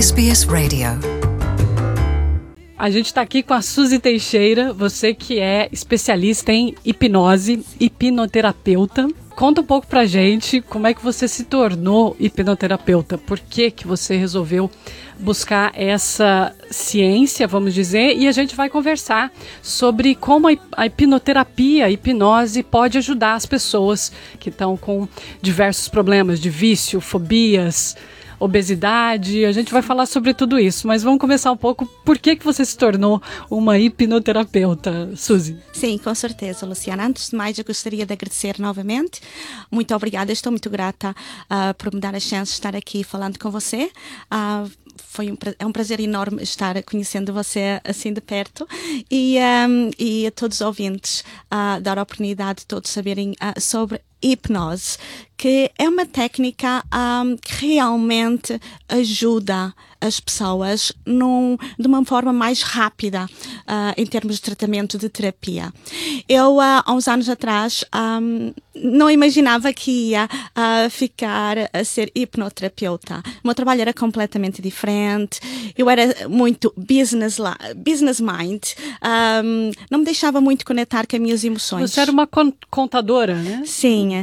SBS Radio. A gente está aqui com a Suzy Teixeira, você que é especialista em hipnose, hipnoterapeuta. Conta um pouco pra gente como é que você se tornou hipnoterapeuta, por que que você resolveu buscar essa ciência, vamos dizer, e a gente vai conversar sobre como a hipnoterapia, a hipnose pode ajudar as pessoas que estão com diversos problemas de vício, fobias, obesidade. A gente vai falar sobre tudo isso, mas vamos começar um pouco. Por que que você se tornou uma hipnoterapeuta, Suzy? Sim, com certeza, Luciana. Antes de mais, eu gostaria de agradecer novamente. Muito obrigada, estou muito grata por me dar a chance de estar aqui falando com você. É um prazer enorme estar conhecendo você assim de perto e a todos os ouvintes dar a oportunidade de todos saberem sobre hipnose, que é uma técnica que realmente ajuda as pessoas de uma forma mais rápida em termos de tratamento de terapia. Eu, há uns anos atrás, não imaginava que ia ficar a ser hipnoterapeuta. O meu trabalho era completamente diferente. Eu era muito business mind. Não me deixava muito conectar com as minhas emoções. Você era uma contadora, né? Sim.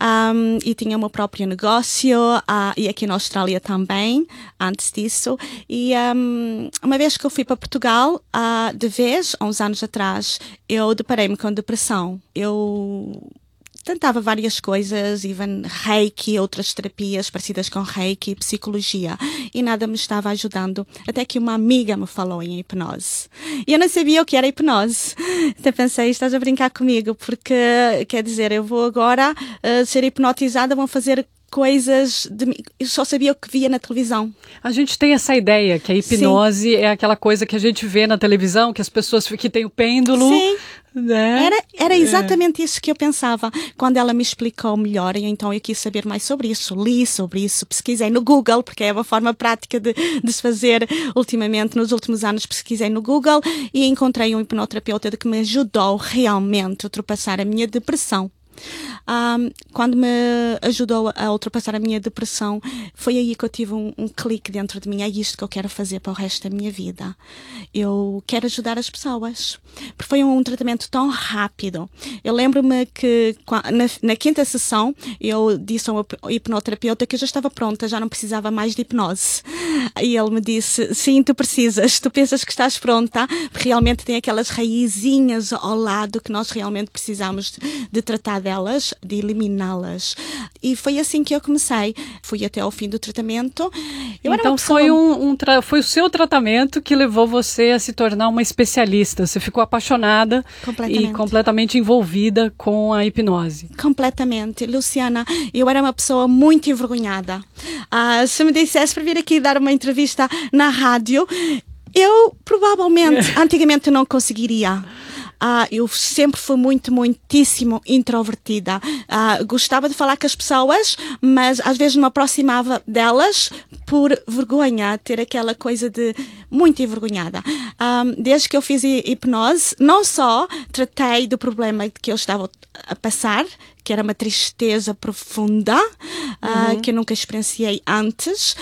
E tinha o meu próprio negócio, e aqui na Austrália também, antes disso. E uma vez que eu fui para Portugal, de vez, há uns anos atrás, eu deparei-me com depressão. Eu tentava várias coisas, even Reiki, outras terapias parecidas com Reiki, psicologia, e nada me estava ajudando, até que uma amiga me falou em hipnose. E eu não sabia o que era hipnose. Até pensei, estás a brincar comigo, porque, quer dizer, eu vou agora ser hipnotizada, vão fazer coisas eu só sabia o que via na televisão. A gente tem essa ideia que a hipnose Sim. é aquela coisa que a gente vê na televisão, que as pessoas que tem o pêndulo. Sim. Né? Era exatamente isso que eu pensava quando ela me explicou melhor, e então eu quis saber mais sobre isso, li sobre isso, pesquisei no Google, porque é uma forma prática de se fazer ultimamente, nos últimos anos pesquisei no Google e encontrei um hipnoterapeuta que me ajudou realmente a ultrapassar a minha depressão. Quando me ajudou a ultrapassar a minha depressão, foi aí que eu tive um clique dentro de mim. É isto que eu quero fazer para o resto da minha vida. Eu quero ajudar as pessoas, porque foi um tratamento tão rápido. Eu lembro-me que na quinta sessão eu disse ao hipnoterapeuta que eu já estava pronta, já não precisava mais de hipnose. E ele me disse, sim, tu pensas que estás pronta, porque realmente tem aquelas raizinhas ao lado que nós realmente precisamos de tratar delas, de eliminá-las. E foi assim que eu comecei. Fui até ao fim do tratamento. Então foi o seu tratamento que levou você a se tornar uma especialista. Você ficou apaixonada e completamente envolvida com a hipnose. Completamente. Luciana, eu era uma pessoa muito envergonhada. Se me dissesse para vir aqui dar uma entrevista na rádio, eu provavelmente, antigamente não conseguiria. Eu sempre fui muitíssimo introvertida. Gostava de falar com as pessoas, mas às vezes me aproximava delas por vergonha, ter aquela coisa de muito envergonhada. Desde que eu fiz hipnose, não só tratei do problema que eu estava a passar, que era uma tristeza profunda, que eu nunca experienciei antes,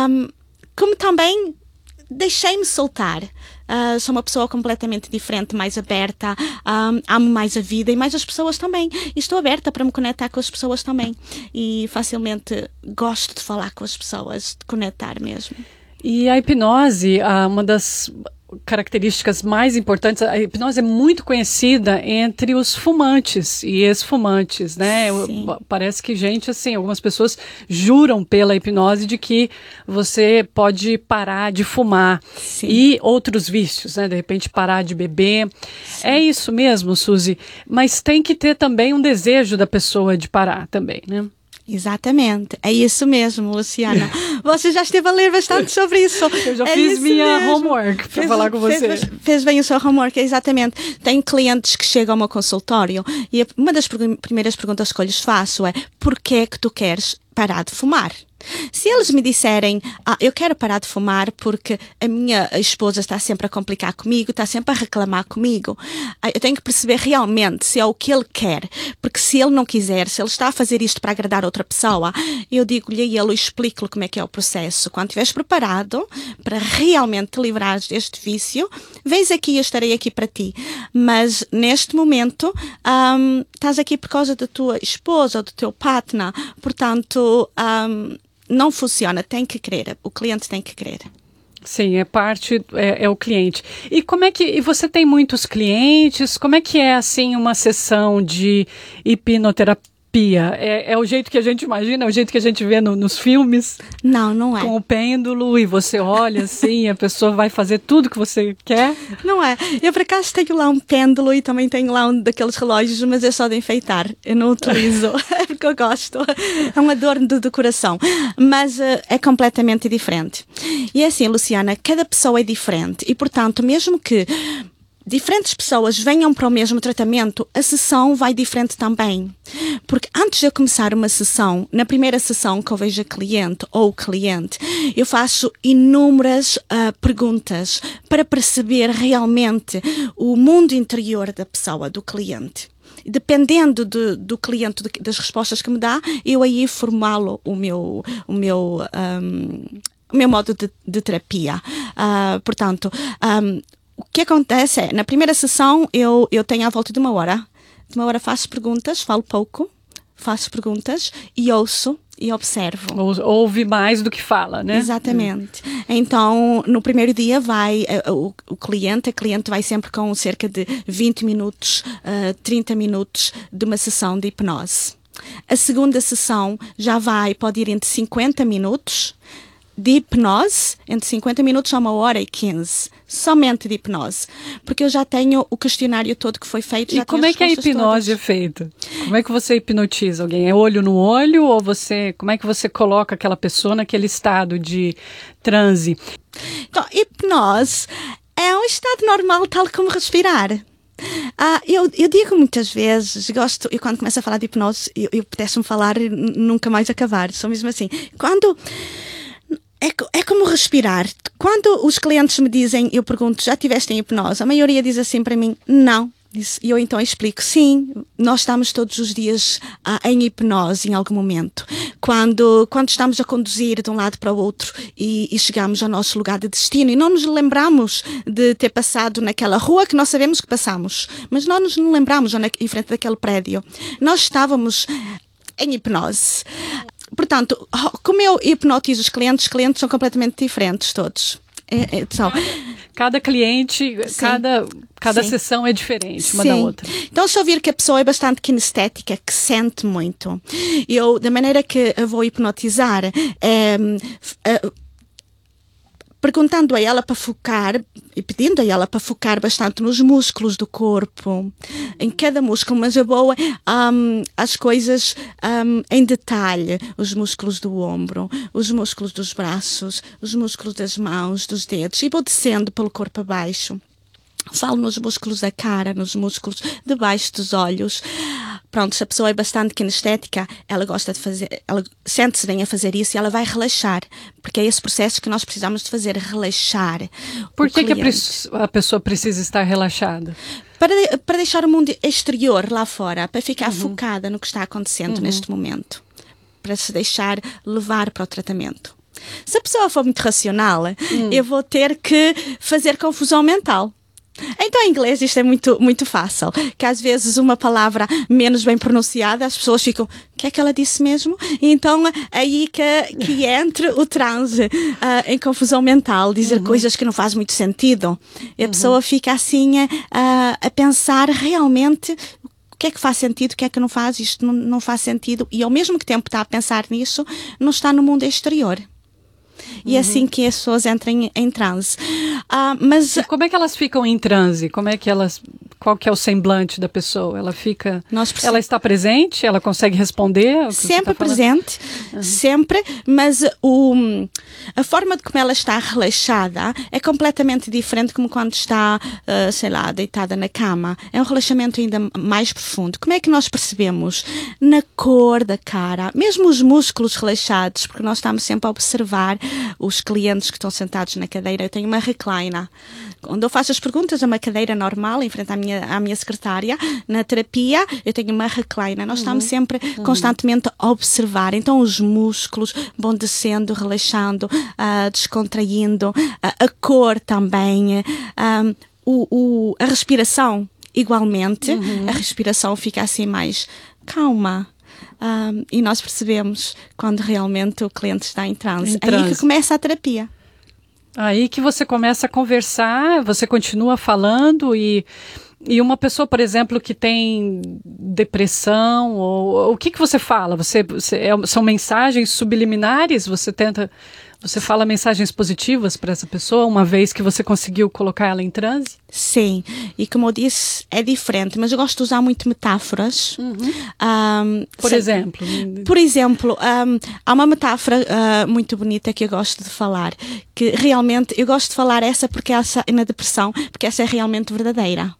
como também deixei-me soltar. Sou uma pessoa completamente diferente, mais aberta, amo mais a vida e mais as pessoas também. E estou aberta para me conectar com as pessoas também. E facilmente gosto de falar com as pessoas, de conectar mesmo. E a hipnose, uma das características mais importantes, a hipnose é muito conhecida entre os fumantes e ex-fumantes, né? Parece que algumas pessoas juram pela hipnose de que você pode parar de fumar. Sim. E outros vícios, né? De repente parar de beber. Sim. É isso mesmo, Suzy, mas tem que ter também um desejo da pessoa de parar também, né? Exatamente, é isso mesmo, Luciana. Você já esteve a ler bastante sobre isso. Eu já fiz minha homework para falar com você. Fez bem o seu homework, exatamente. Tenho clientes que chegam ao meu consultório e uma das primeiras perguntas que eu lhes faço é: porquê é que tu queres parar de fumar. Se eles me disserem, eu quero parar de fumar porque a minha esposa está sempre a complicar comigo, está sempre a reclamar comigo, eu tenho que perceber realmente se é o que ele quer, porque se ele não quiser, se ele está a fazer isto para agradar outra pessoa, eu digo-lhe a ele, eu explico-lhe como é que é o processo. Quando estiveres preparado para realmente te livrares deste vício, vens aqui, eu estarei aqui para ti. Mas neste momento, estás aqui por causa da tua esposa ou do teu partner, portanto, não funciona, tem que querer, o cliente tem que querer. Sim, é o cliente. E e você tem muitos clientes? Como é que é, assim, uma sessão de hipnoterapia? É o jeito que a gente imagina, é o jeito que a gente vê nos filmes? Não é. Com o pêndulo e você olha assim, a pessoa vai fazer tudo que você quer? Não é. Eu, por acaso, tenho lá um pêndulo e também tenho lá um daqueles relógios, mas é só de enfeitar. Eu não utilizo, porque eu gosto. É um adorno do coração. Mas é completamente diferente. E é assim, Luciana, cada pessoa é diferente. E, portanto, mesmo que diferentes pessoas venham para o mesmo tratamento, a sessão vai diferente também. Porque antes de eu começar uma sessão, na primeira sessão que eu vejo a cliente ou o cliente, eu faço inúmeras perguntas para perceber realmente o mundo interior da pessoa, do cliente. Dependendo do cliente, das respostas que me dá, eu aí formalo o meu modo de terapia. Portanto, o que acontece é, na primeira sessão, eu tenho à volta de uma hora. De uma hora faço perguntas, falo pouco, faço perguntas e ouço e observo. Ouve mais do que fala, né? Exatamente. Então, no primeiro dia a cliente vai sempre com cerca de 20 minutos, 30 minutos de uma sessão de hipnose. A segunda sessão pode ir entre 50 minutos de hipnose, entre 50 minutos a 1h15, somente de hipnose, porque eu já tenho o questionário todo que foi feito. E como é que a hipnose é feita? Como é que você hipnotiza alguém? É olho no olho ou como é que você coloca aquela pessoa naquele estado de transe? Então, hipnose é um estado normal, tal como respirar. Eu digo muitas vezes, eu quando começo a falar de hipnose, eu pudesse-me falar e nunca mais acabar, sou mesmo assim. É como respirar. Quando os clientes me dizem, eu pergunto, já tiveste em hipnose? A maioria diz assim para mim, não. E eu então explico, sim, nós estamos todos os dias em hipnose em algum momento. Quando estamos a conduzir de um lado para o outro e chegamos ao nosso lugar de destino e não nos lembramos de ter passado naquela rua que nós sabemos que passamos, mas não nos lembramos em frente daquele prédio. Nós estávamos em hipnose. Portanto, como eu hipnotizo os clientes são completamente diferentes todos. Cada cliente, cada Sim. sessão é diferente uma Sim. da outra. Então, se eu vir que a pessoa é bastante kinestética, que sente muito, da maneira que eu vou hipnotizar, perguntando a ela para focar e pedindo a ela para focar bastante nos músculos do corpo, em cada músculo, mas eu vou as coisas em detalhe, os músculos do ombro, os músculos dos braços, os músculos das mãos, dos dedos, e vou descendo pelo corpo abaixo. Falo nos músculos da cara, nos músculos debaixo dos olhos. Pronto, se a pessoa é bastante kinestética, ela gosta de fazer, ela sente-se bem a fazer isso e ela vai relaxar, porque é esse processo que nós precisamos de fazer, relaxar. Por que a pessoa precisa estar relaxada? Para deixar o mundo exterior lá fora, para ficar focada no que está acontecendo neste momento, para se deixar levar para o tratamento. Se a pessoa for muito racional, eu vou ter que fazer confusão mental. Então, em inglês, isto é muito, muito fácil, que às vezes uma palavra menos bem pronunciada, as pessoas ficam, o que é que ela disse mesmo? E então, aí que entra o transe em confusão mental, dizer coisas que não fazem muito sentido. E a pessoa fica assim a pensar realmente o que é que faz sentido, o que é que não faz, isto não faz sentido, e ao mesmo tempo está a pensar nisso, não está no mundo exterior. E é assim que as pessoas entram em transe. Mas e como é que elas ficam em transe? Qual que é o semblante da pessoa? Ela fica... Nós Ela está presente? Ela consegue responder? O que você sempre tá falando? presente, sempre, mas a forma de como ela está relaxada é completamente diferente como quando está, sei lá, deitada na cama. É um relaxamento ainda mais profundo. Como é que nós percebemos? Na cor da cara, mesmo os músculos relaxados, porque nós estamos sempre a observar os clientes que estão sentados na cadeira. Eu tenho uma recliner. Quando eu faço as perguntas, é uma cadeira normal, em frente à minha secretária. Na terapia, eu tenho uma recliner. Nós estamos sempre constantemente a observar. Então, os músculos vão descendo, relaxando, descontraindo. A cor também. A respiração, igualmente. A respiração fica assim mais calma. E nós percebemos quando realmente o cliente está em transe. Aí que começa a terapia. Aí que você começa a conversar, você continua falando e uma pessoa, por exemplo, que tem depressão, ou o que você fala? São mensagens subliminares? Você fala mensagens positivas para essa pessoa, uma vez que você conseguiu colocar ela em transe? Sim, e como eu disse, é diferente, mas eu gosto de usar muito metáforas. Por exemplo? Por exemplo, há uma metáfora muito bonita que eu gosto de falar, que realmente, eu gosto de falar essa porque essa na depressão, porque essa é realmente verdadeira.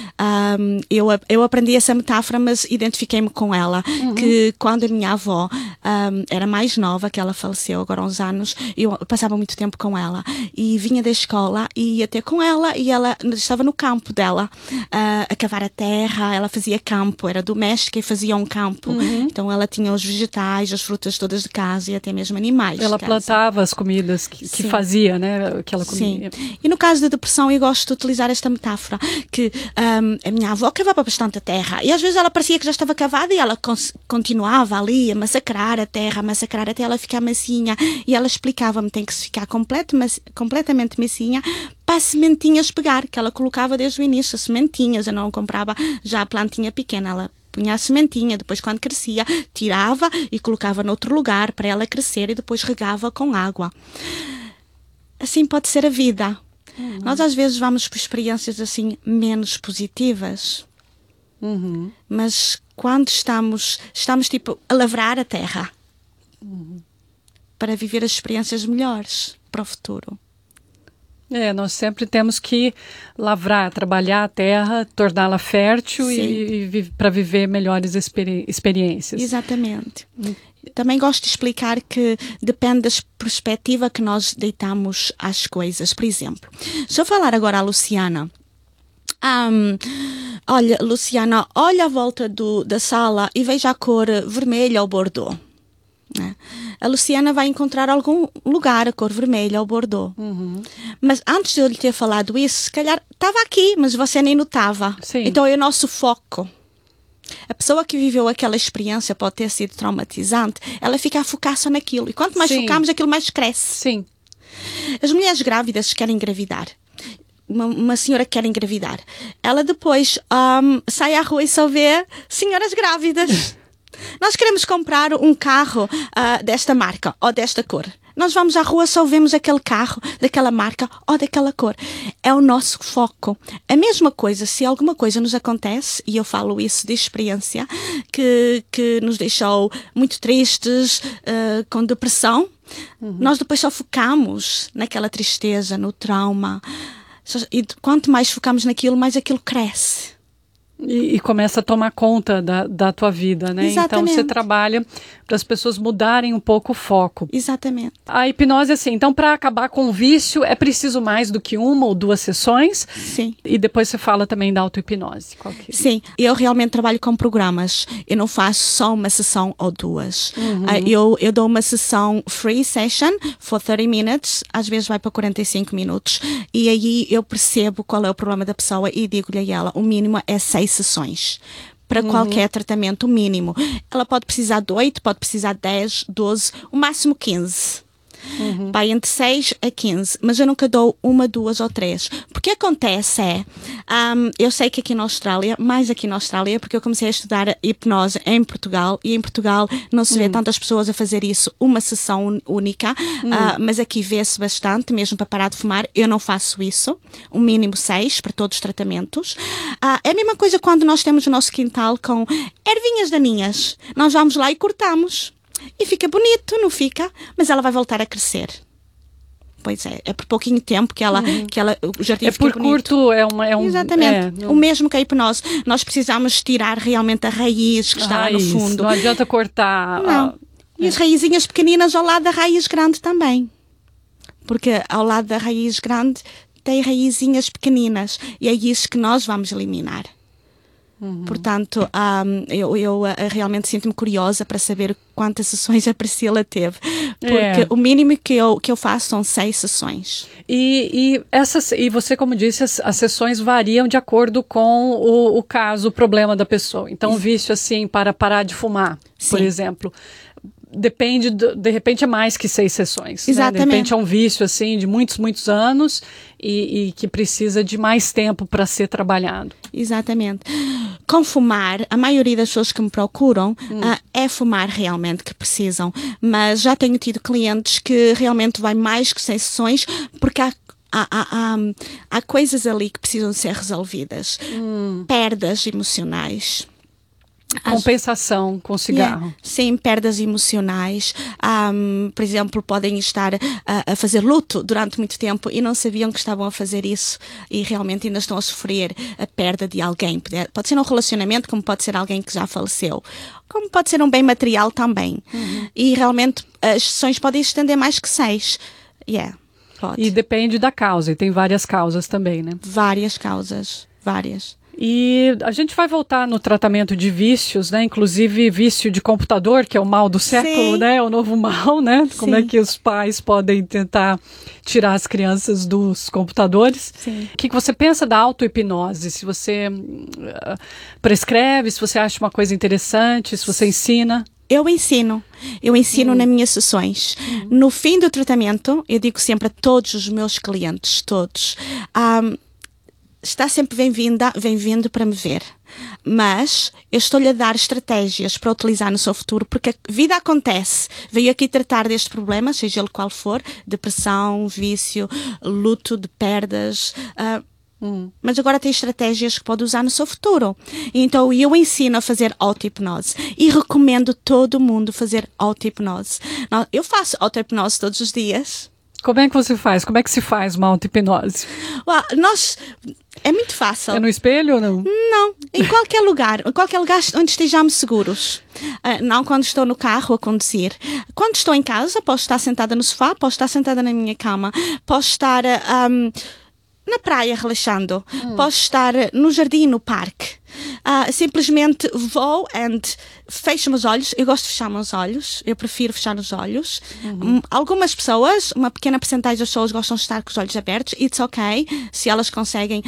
Eu aprendi essa metáfora, mas identifiquei-me com ela, que quando a minha avó era mais nova, que ela faleceu agora há uns anos, eu passava muito tempo com ela e vinha da escola e ia ter com ela, e ela estava no campo dela a cavar a terra. Ela fazia campo, era doméstica e fazia um campo, então ela tinha os vegetais, as frutas todas de casa e até mesmo animais. Ela plantava as comidas que fazia, né? Que ela comia. Sim. E no caso da depressão, eu gosto de utilizar esta metáfora, que a minha avó cavava bastante a terra e às vezes ela parecia que já estava cavada e ela continuava ali a massacrar a terra até ela ficar massinha, e ela explicava-me: tem que se ficar completamente massinha para as sementinhas pegar, que ela colocava desde o início, as sementinhas. Eu não comprava já a plantinha pequena, ela punha a sementinha, depois quando crescia tirava e colocava noutro lugar para ela crescer e depois regava com água. Assim pode ser a vida. Nós às vezes vamos por experiências assim menos positivas, mas quando estamos tipo a lavrar a terra para viver as experiências melhores para o futuro. Nós sempre temos que lavrar, trabalhar a terra, torná-la fértil e para viver melhores experiências. Exatamente. Também gosto de explicar que depende da perspectiva que nós deitamos às coisas. Por exemplo, se eu falar agora à Luciana, olha, Luciana, olha à volta da sala e veja a cor vermelha ou bordô. A Luciana vai encontrar algum lugar a cor vermelha ou bordô. Mas antes de eu lhe ter falado isso, se calhar estava aqui, mas você nem notava. Sim. Então é o nosso foco. A pessoa que viveu aquela experiência pode ter sido traumatizante, ela fica a focar só naquilo. E quanto mais focamos, aquilo mais cresce. Sim. As mulheres grávidas querem engravidar. Uma senhora que quer engravidar. Ela depois sai à rua e só vê senhoras grávidas. Nós queremos comprar um carro desta marca ou desta cor. Nós vamos à rua, só vemos aquele carro daquela marca ou daquela cor. É o nosso foco. A mesma coisa, se alguma coisa nos acontece, e eu falo isso de experiência, que nos deixou muito tristes, com depressão, nós depois só focamos naquela tristeza, no trauma. E quanto mais focamos naquilo, mais aquilo cresce. E começa a tomar conta da tua vida, né? Exatamente. Então você trabalha para as pessoas mudarem um pouco o foco. Exatamente. A hipnose, assim, então para acabar com o vício é preciso mais do que uma ou duas sessões? Sim. E depois você fala também da auto-hipnose. Sim, eu realmente trabalho com programas. Eu não faço só uma sessão ou duas. Eu dou uma sessão free session for 30 minutes, às vezes vai para 45 minutos. E aí eu percebo qual é o problema da pessoa e digo-lhe a ela, o mínimo é 6 sessões. Para qualquer tratamento, o mínimo. Ela pode precisar de 8, pode precisar de 10, 12, o máximo 15. Vai entre 6 a 15, mas eu nunca dou 1, 2 ou 3. Porque o que acontece eu sei que aqui na Austrália, mais aqui na Austrália, porque eu comecei a estudar hipnose em Portugal, e em Portugal não se vê tantas pessoas a fazer isso, uma sessão única, mas aqui vê-se bastante, mesmo para parar de fumar. Eu não faço isso, o mínimo 6 para todos os tratamentos. É a mesma coisa quando nós temos o nosso quintal com ervinhas daninhas. Nós vamos lá e cortamos. E fica bonito, não fica? Mas ela vai voltar a crescer. Pois é por pouquinho tempo que o jardim fica bonito. Curto, Exatamente. O mesmo que a hipnose. Nós precisamos tirar realmente a raiz que está lá no fundo. Não adianta cortar. Não. E as raizinhas pequeninas ao lado da raiz grande também. Porque ao lado da raiz grande tem raizinhas pequeninas. E é isso que nós vamos eliminar. Portanto, eu realmente sinto-me curiosa para saber quantas sessões a Priscila teve, porque o mínimo que eu faço são 6 sessões. E você, como disse, as sessões variam de acordo com o caso, o problema da pessoa. Então, o vício, assim, para parar de fumar, por exemplo, depende, de repente é mais que 6 sessões. Exatamente. Né? De repente é um vício, assim, de muitos, muitos anos e que precisa de mais tempo para ser trabalhado. Exatamente. Com fumar, a maioria das pessoas que me procuram é fumar realmente que precisam, mas já tenho tido clientes que realmente vai mais que 6 sessões, porque há coisas ali que precisam ser resolvidas. Perdas emocionais. Compensação com cigarro. Sim, perdas emocionais. Por exemplo, podem estar a fazer luto durante muito tempo e não sabiam que estavam a fazer isso e realmente ainda estão a sofrer a perda de alguém. Pode ser um relacionamento, como pode ser alguém que já faleceu. Como pode ser um bem material também. E realmente as sessões podem estender mais que 6. Pode. E depende da causa, e tem várias causas também, né? Várias causas, várias. E a gente vai voltar no tratamento de vícios, né? Inclusive vício de computador, que é o mal do século, Sim. né? É o novo mal, né? Sim. Como é que os pais podem tentar tirar as crianças dos computadores. Sim. O que você pensa da auto-hipnose? Se você prescreve, se você acha uma coisa interessante, se você ensina? Eu ensino nas minhas sessões. No fim do tratamento, eu digo sempre a todos os meus clientes, todos, está sempre bem-vindo para me ver. Mas eu estou-lhe a dar estratégias para utilizar no seu futuro, porque a vida acontece. Veio aqui tratar deste problema, seja ele qual for, depressão, vício, luto de perdas, mas agora tem estratégias que pode usar no seu futuro. Então eu ensino a fazer auto-hipnose e recomendo todo mundo fazer auto-hipnose. Eu faço auto-hipnose todos os dias. Como é que você faz? Como é que se faz uma auto-hipnose? É muito fácil. É no espelho ou não? Não, em qualquer lugar onde estejamos seguros. Não quando estou no carro a conduzir. Quando estou em casa, posso estar sentada no sofá, posso estar sentada na minha cama, posso estar na praia relaxando, posso estar no jardim, no parque. Simplesmente vou e fecho meus olhos. Eu gosto de fechar meus olhos, eu prefiro fechar os olhos. Algumas pessoas, uma pequena percentagem das pessoas gostam de estar com os olhos abertos. It's ok, se elas conseguem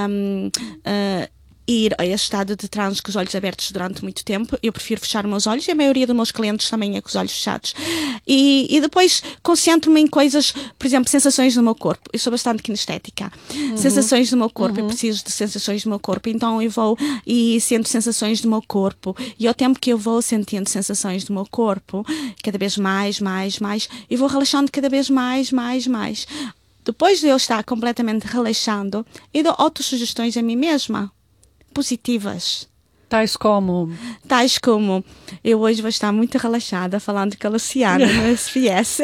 ir a esse estado de transe com os olhos abertos durante muito tempo. Eu prefiro fechar meus olhos e a maioria dos meus clientes também é com os olhos fechados. E depois concentro-me em coisas, por exemplo, sensações no meu corpo. Eu sou bastante kinestética. Sensações do meu corpo, eu preciso de sensações do meu corpo, então eu vou e sinto sensações do meu corpo. E ao tempo que eu vou sentindo sensações do meu corpo, cada vez mais, eu vou relaxando cada vez mais. Depois de eu estar completamente relaxando, eu dou autossugestões a mim mesma. Positivas. Tais como, eu hoje vou estar muito relaxada falando com a Luciana no SBS.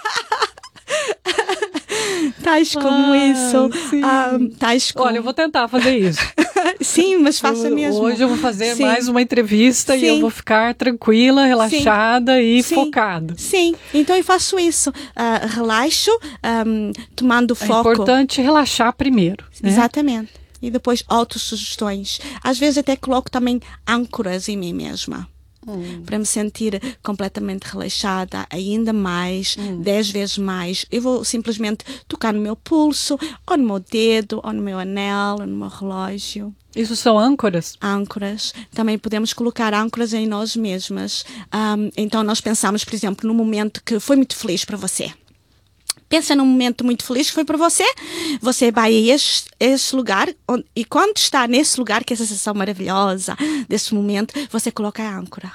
Tais como isso. Olha, eu vou tentar fazer isso. Sim, mas faça mesmo. Hoje eu vou fazer mais uma entrevista e eu vou ficar tranquila, relaxada e focada. Sim, então eu faço isso. Relaxo, tomando foco. É importante relaxar primeiro. Né? Exatamente. E depois autossugestões. Às vezes até coloco também âncoras em mim mesma. Para me sentir completamente relaxada, ainda mais, 10 vezes mais. Eu vou simplesmente tocar no meu pulso, ou no meu dedo, ou no meu anel, ou no meu relógio. Isso são âncoras? Âncoras. Também podemos colocar âncoras em nós mesmas. Então nós pensamos, por exemplo, num momento que foi muito feliz para você. Pensa num momento muito feliz que foi para você. Você vai a esse lugar e quando está nesse lugar, que é a sensação maravilhosa desse momento, você coloca a âncora.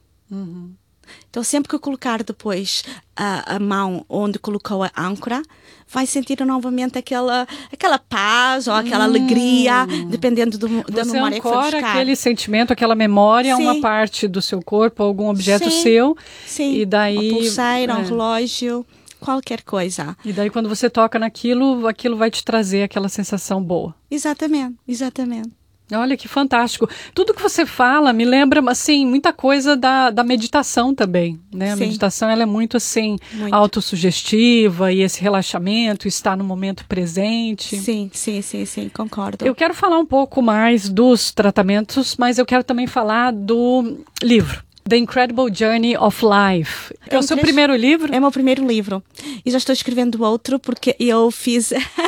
Então, sempre que colocar depois a mão onde colocou a âncora, vai sentir novamente aquela paz ou aquela alegria, dependendo da memória que for buscar. Você ancora aquele sentimento, aquela memória a uma parte do seu corpo, algum objeto seu. Sim, e daí, uma pulseira, um relógio, qualquer coisa. E daí, quando você toca naquilo, aquilo vai te trazer aquela sensação boa. Exatamente. Olha que fantástico. Tudo que você fala me lembra, assim, muita coisa da meditação também, né? A meditação, ela é muito, assim, autossugestiva e esse relaxamento, estar no momento presente. Sim, concordo. Eu quero falar um pouco mais dos tratamentos, mas eu quero também falar do livro. The Incredible Journey of Life. É o seu primeiro livro? É o meu primeiro livro. E já estou escrevendo outro porque eu fiz...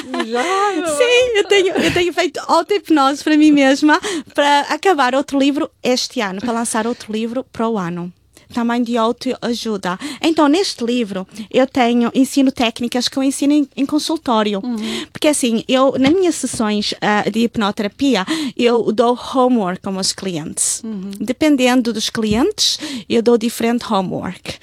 Sim, eu tenho feito auto-hipnose para mim mesma para acabar outro livro este ano, para lançar outro livro para o ano. Também de autoajuda. Então, neste livro, eu ensino técnicas que eu ensino em consultório. Porque assim, nas minhas sessões de hipnoterapia, eu dou homework com os clientes. Dependendo dos clientes, eu dou diferente homework.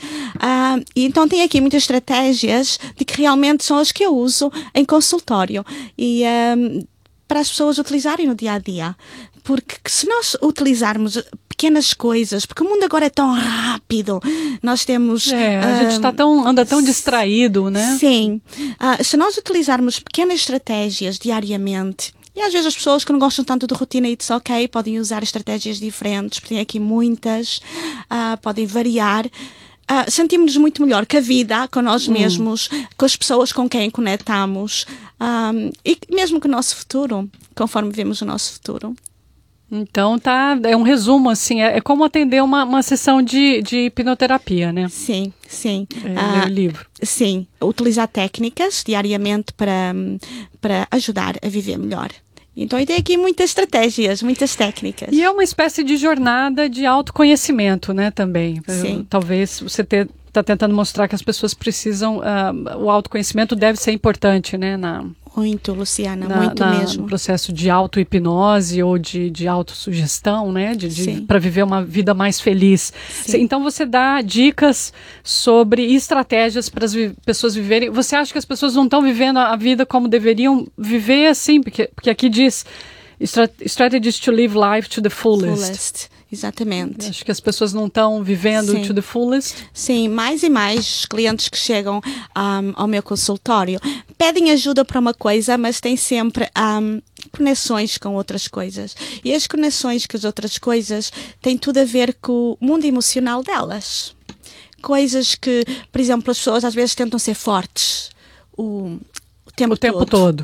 E então, tem aqui muitas estratégias de que realmente são as que eu uso em consultório. E para as pessoas utilizarem no dia a dia. Porque se nós utilizarmos pequenas coisas, porque o mundo agora é tão rápido, nós temos... a gente anda tão distraído, né? Sim. Se nós utilizarmos pequenas estratégias diariamente, e às vezes as pessoas que não gostam tanto de rotina e de ok, podem usar estratégias diferentes, tem aqui muitas, podem variar. Sentimos-nos muito melhor com a vida, com nós mesmos, com as pessoas com quem conectamos, e mesmo com o nosso futuro, conforme vemos o nosso futuro. Então, é um resumo, assim, é como atender uma sessão de hipnoterapia, né? Sim. Ler o livro. Sim, utilizar técnicas diariamente para ajudar a viver melhor. Então, tem aqui muitas estratégias, muitas técnicas. E é uma espécie de jornada de autoconhecimento, né, também. Sim. Talvez você está tentando mostrar que as pessoas precisam... o autoconhecimento deve ser importante, né, Muito, Luciana, muito mesmo. No processo de auto-hipnose ou de autossugestão, né? Para viver uma vida mais feliz. Então, você dá dicas sobre estratégias para as pessoas viverem. Você acha que as pessoas não estão vivendo a vida como deveriam viver, assim? Porque aqui diz strategies to live life to the fullest. Exatamente. Acho que as pessoas não estão vivendo to the fullest. Sim, mais e mais clientes que chegam ao meu consultório pedem ajuda para uma coisa, mas têm sempre conexões com outras coisas. E as conexões com as outras coisas têm tudo a ver com o mundo emocional delas. Coisas que, por exemplo, as pessoas às vezes tentam ser fortes o tempo todo.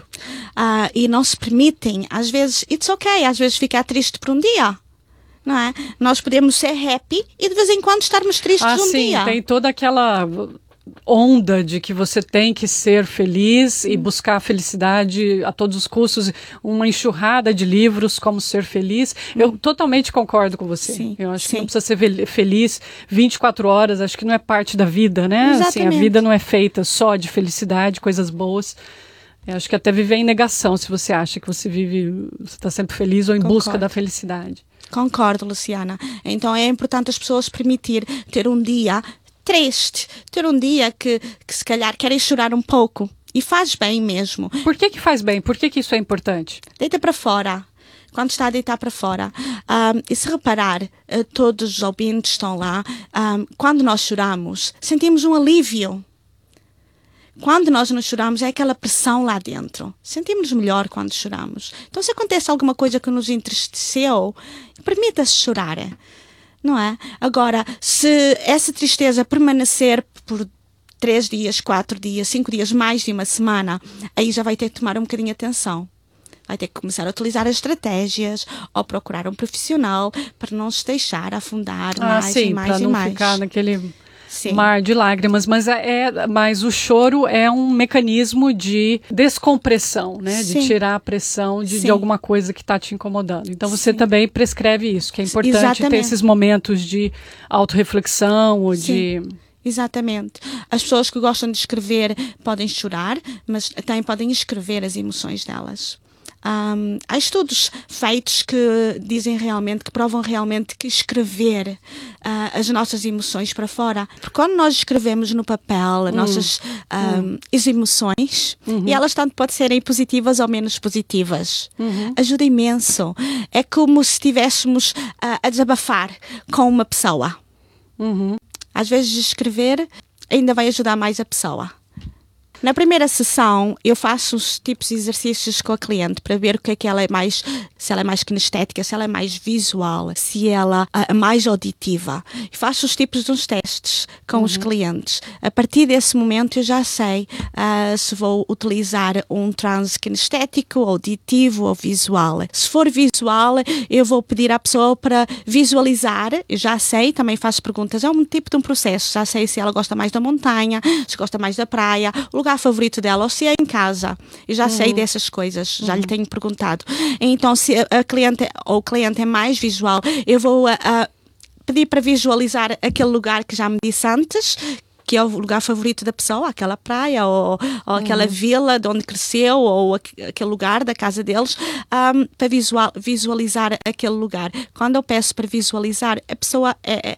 E não se permitem, às vezes, it's ok, às vezes ficar triste por um dia. Não é? Nós podemos ser happy e de vez em quando estarmos tristes um dia. Tem toda aquela onda de que você tem que ser feliz e buscar a felicidade a todos os custos, uma enxurrada de livros como ser feliz. Eu totalmente concordo com você. Eu acho que não precisa ser feliz 24 horas, acho que não é parte da vida, né? Assim, a vida não é feita só de felicidade, coisas boas. Eu acho que até viver em negação, se você acha que você está sempre feliz ou em busca da felicidade. Concordo, Luciana. Então é importante as pessoas permitir ter um dia triste, ter um dia que se calhar querem chorar um pouco. E faz bem mesmo. Por que faz bem? Por que isso é importante? Deita para fora. Quando está a deitar para fora. E se reparar, todos os ouvintes estão lá. Quando nós choramos, sentimos um alívio. Quando nós não choramos, é aquela pressão lá dentro. Sentimos melhor quando choramos. Então, se acontece alguma coisa que nos entristeceu, permita-se chorar, não é? Agora, se essa tristeza permanecer por 3 dias, 4 dias, 5 dias, mais de uma semana, aí já vai ter que tomar um bocadinho de atenção. Vai ter que começar a utilizar as estratégias ou procurar um profissional para não se deixar afundar mais e mais para e não mais. Ficar naquele... mar de lágrimas, mas o choro é um mecanismo de descompressão, né? De tirar a pressão de alguma coisa que está te incomodando. Então você também prescreve isso, que é importante ter esses momentos de autorreflexão ou de... Exatamente. As pessoas que gostam de escrever podem chorar, mas também podem escrever as emoções delas. Há estudos feitos que dizem realmente, que provam realmente que escrever as nossas emoções para fora, porque quando nós escrevemos no papel as emoções, e elas tanto podem serem positivas ou menos positivas, ajuda imenso. É como se estivéssemos a desabafar com uma pessoa. Às vezes escrever ainda vai ajudar mais a pessoa. Na primeira sessão, eu faço os tipos de exercícios com a cliente para ver o que é que ela é mais, se ela é mais kinestética, se ela é mais visual, se ela é mais auditiva. E faço os tipos de uns testes com os clientes. A partir desse momento, eu já sei se vou utilizar um transe kinestético, auditivo ou visual. Se for visual, eu vou pedir à pessoa para visualizar. Eu já sei, também faço perguntas. É um tipo de um processo. Já sei se ela gosta mais da montanha, se gosta mais da praia, o lugar favorito dela, ou se é em casa. Eu já sei dessas coisas, já lhe tenho perguntado. Então, se a cliente ou o cliente é mais visual, eu vou pedir para visualizar aquele lugar que já me disse antes, que é o lugar favorito da pessoa, aquela praia ou aquela vila de onde cresceu, ou aquele lugar da casa deles, para visualizar aquele lugar. Quando eu peço para visualizar, a pessoa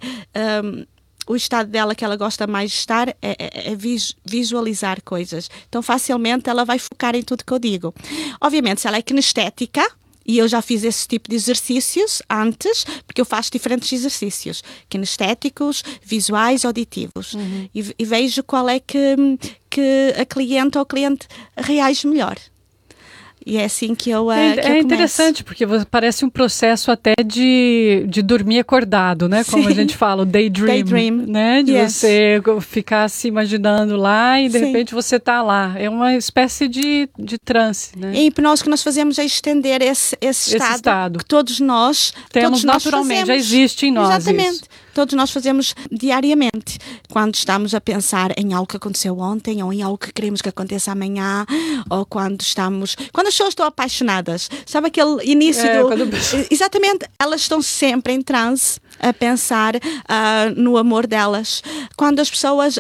o estado dela que ela gosta mais de estar é visualizar coisas. Então, facilmente, ela vai focar em tudo que eu digo. Obviamente, se ela é kinestética, e eu já fiz esse tipo de exercícios antes, porque eu faço diferentes exercícios, kinestéticos, visuais, auditivos. E vejo qual é que a cliente ou o cliente reage melhor. E é assim que eu É interessante, porque parece um processo até de dormir acordado, né? Como a gente fala, o daydream, né? De você ficar se imaginando lá e de repente você está lá. É uma espécie de transe, né? E a hipnose que nós fazemos é estender esse estado que todos nós temos naturalmente, já existe em nós. Exatamente. Isso. Todos nós fazemos diariamente, quando estamos a pensar em algo que aconteceu ontem, ou em algo que queremos que aconteça amanhã, ou quando as pessoas estão apaixonadas, sabe aquele início Exatamente, elas estão sempre em transe a pensar no amor delas. Quando as pessoas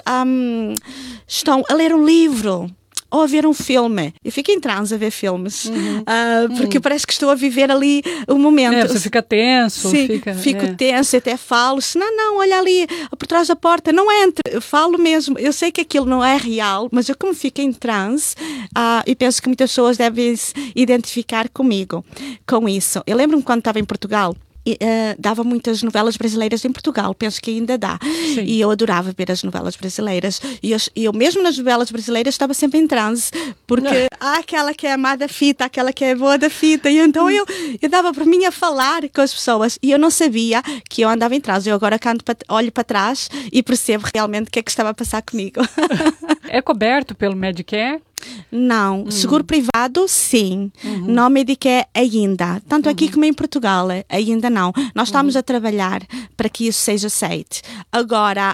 estão a ler um livro ou a ver um filme. Eu fico em transe a ver filmes, porque parece que estou a viver ali o momento. Você fica tenso. Sim, fico tenso, até falo, se não, olha ali, por trás da porta, não entre. Eu falo mesmo, eu sei que aquilo não é real, mas eu como fico em transe, e penso que muitas pessoas devem se identificar comigo, com isso. Eu lembro-me quando estava em Portugal, dava muitas novelas brasileiras em Portugal, penso que ainda dá. Sim. E eu adorava ver as novelas brasileiras. E eu mesmo nas novelas brasileiras estava sempre em transe, porque há aquela que é má da fita, aquela que é boa da fita. E então eu dava por mim a falar com as pessoas e eu não sabia que eu andava em transe. Eu agora olho para trás e percebo realmente o que é que estava a passar comigo. É coberto pelo Medicare? Não, seguro privado sim, não Medicare ainda, tanto aqui como em Portugal, ainda não. Nós estamos a trabalhar para que isso seja aceito. Agora,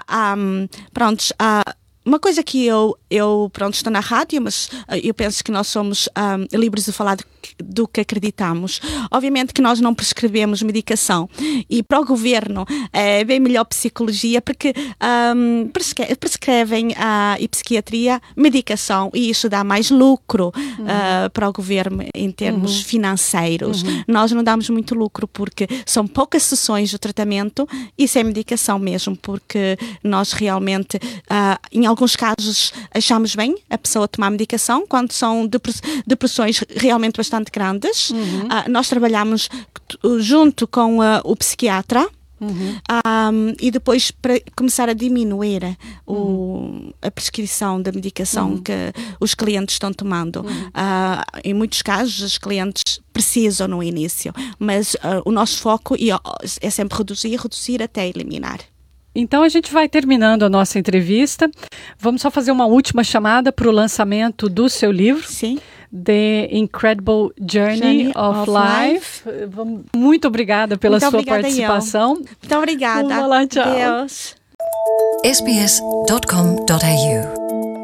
uma coisa que eu estou na rádio, mas eu penso que nós somos livres de falar do que acreditamos. Obviamente que nós não prescrevemos medicação e para o governo é bem melhor psicologia, porque prescrevem e psiquiatria medicação e isso dá mais lucro para o governo em termos financeiros. Nós não damos muito lucro porque são poucas sessões de tratamento e sem medicação mesmo, porque nós realmente em alguns casos achamos bem a pessoa tomar medicação quando são depressões realmente bastante grandes. Nós trabalhamos junto com o psiquiatra e depois para começar a diminuir a prescrição da medicação que os clientes estão tomando. Em muitos casos os clientes precisam no início, mas o nosso foco é sempre reduzir até eliminar. Então a gente vai terminando a nossa entrevista. Vamos só fazer uma última chamada para o lançamento do seu livro. Sim. The Incredible Journey of Life. Muito obrigada pela sua participação. Muito obrigada. Vamos lá, tchau. Deus. sbs.com.au